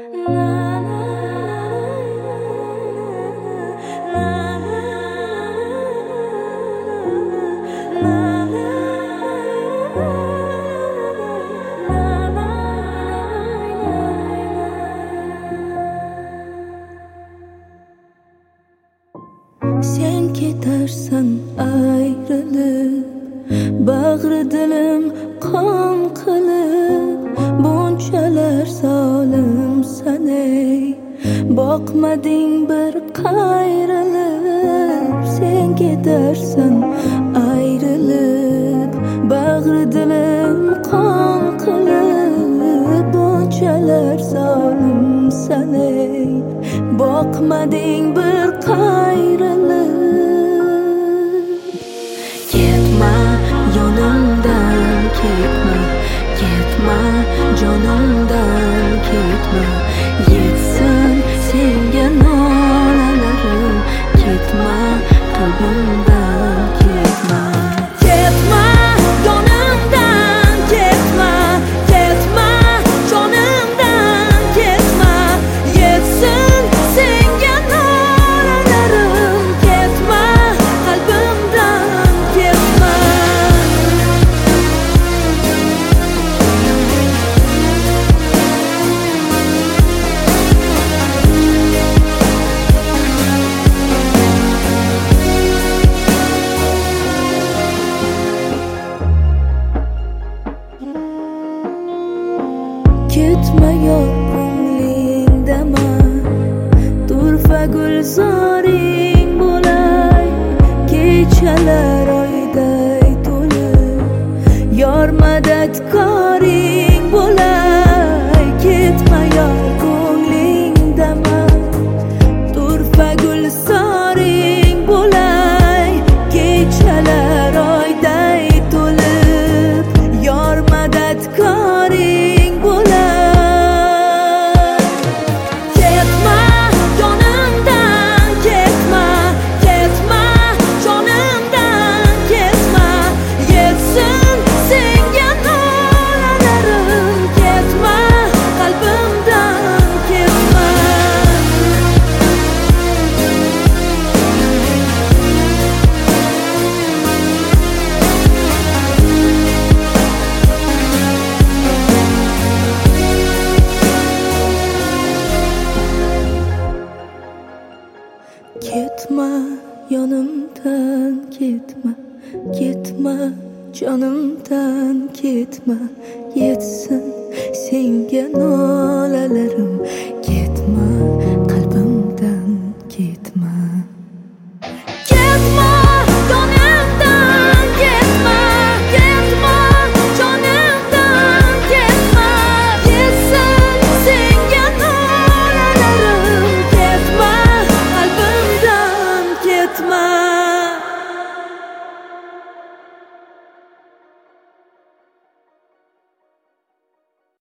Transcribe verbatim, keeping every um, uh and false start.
Sen ketarsan ayrılıp, bag'ri dilim qon qilib, bunchalar zolim sanay, boqmading bir qayrilib. Sen ketarsan ayrılıp, bag'ri dilim qon qilib, bunchalar zolim sanay, boqmading bir qayrilib. Ketma yonimdan, ketma, ketma jonimdan, ketma, yetsin senga nolalarim, ketma qalbimdan, ketma. Ketma yonimdan, ketma, ketma jonimdan, ketma, yetsin senga nolalarim, ketma qalbimdan, ketma. Ketma yor ko'nglingdama, turfa gulzoring bo'lay, kechalar oyday to'lib, yor madadkoring bo'lay. Ketma yor ko'nglingdama, turfa gulzoring bo'lay, kechalar oyday to'lib, yor madadkoring bo'lay. Ketma yonimdan, ketma, ketma jonimdan, ketma, yetsin senga nolalarim, ketma qalbimdan, ketma. Ketma yonimdan, ketma, ketma jonimdan, ketma, yetsin senga nola